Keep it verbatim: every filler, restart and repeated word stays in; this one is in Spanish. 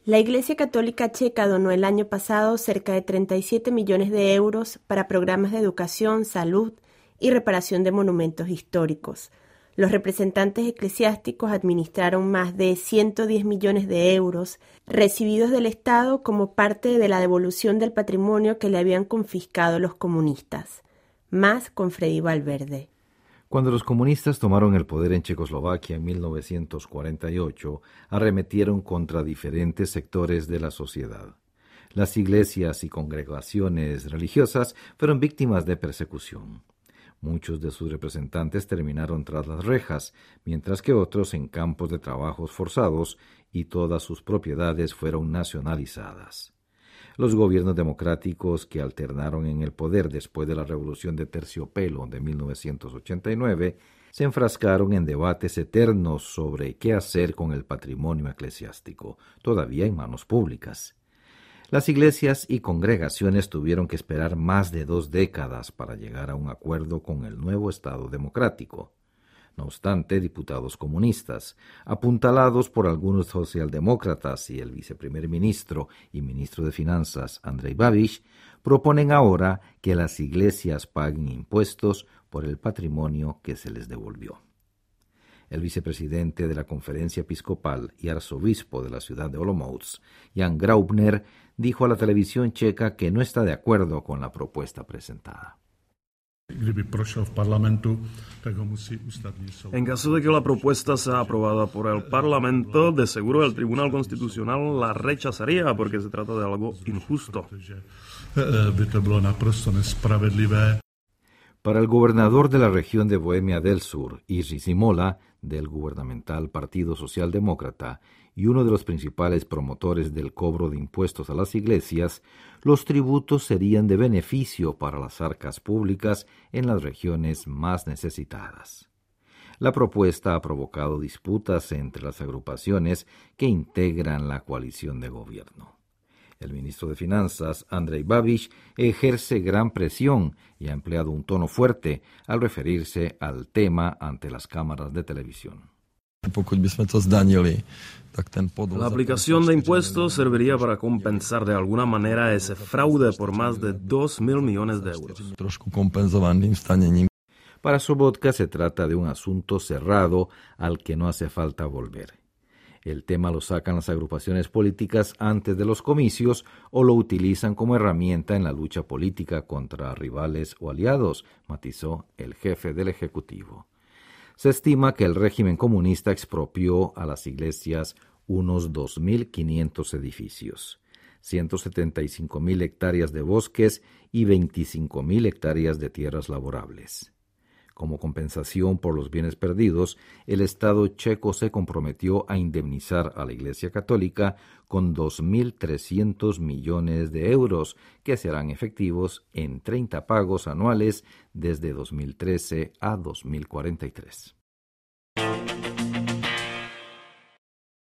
La Iglesia Católica Checa donó el año pasado cerca de treinta y siete millones de euros para programas de educación, salud y reparación de monumentos históricos. Los representantes eclesiásticos administraron más de ciento diez millones de euros recibidos del Estado como parte de la devolución del patrimonio que le habían confiscado los comunistas. Más con Freddy Valverde. Cuando los comunistas tomaron el poder en Checoslovaquia en mil novecientos cuarenta y ocho, arremetieron contra diferentes sectores de la sociedad. Las iglesias y congregaciones religiosas fueron víctimas de persecución. Muchos de sus representantes terminaron tras las rejas, mientras que otros en campos de trabajos forzados, y todas sus propiedades fueron nacionalizadas. Los gobiernos democráticos que alternaron en el poder después de la Revolución de Terciopelo de mil novecientos ochenta y nueve se enfrascaron en debates eternos sobre qué hacer con el patrimonio eclesiástico, todavía en manos públicas. Las iglesias y congregaciones tuvieron que esperar más de dos décadas para llegar a un acuerdo con el nuevo Estado democrático. No obstante, diputados comunistas, apuntalados por algunos socialdemócratas y el viceprimer ministro y ministro de Finanzas, Andrej Babiš, proponen ahora que las iglesias paguen impuestos por el patrimonio que se les devolvió. El vicepresidente de la Conferencia Episcopal y arzobispo de la ciudad de Olomouc, Jan Graubner, dijo a la televisión checa que no está de acuerdo con la propuesta presentada. En caso de que la propuesta sea aprobada por el Parlamento, de seguro el Tribunal Constitucional la rechazaría porque se trata de algo injusto. Para el gobernador de la región de Bohemia del Sur, Jiří Zimola, del gubernamental Partido Socialdemócrata y uno de los principales promotores del cobro de impuestos a las iglesias, los tributos serían de beneficio para las arcas públicas en las regiones más necesitadas. La propuesta ha provocado disputas entre las agrupaciones que integran la coalición de gobierno. El ministro de Finanzas, Andrej Babiš, ejerce gran presión y ha empleado un tono fuerte al referirse al tema ante las cámaras de televisión. La aplicación de impuestos serviría para compensar de alguna manera ese fraude por más de dos mil millones de euros. Para Sobotka se trata de un asunto cerrado al que no hace falta volver. El tema lo sacan las agrupaciones políticas antes de los comicios o lo utilizan como herramienta en la lucha política contra rivales o aliados, matizó el jefe del Ejecutivo. Se estima que el régimen comunista expropió a las iglesias unos dos mil quinientos edificios, ciento setenta y cinco mil hectáreas de bosques y veinticinco mil hectáreas de tierras laborables. Como compensación por los bienes perdidos, el Estado checo se comprometió a indemnizar a la Iglesia Católica con dos mil trescientos millones de euros, que serán efectivos en treinta pagos anuales desde dos mil trece a dos mil cuarenta y tres.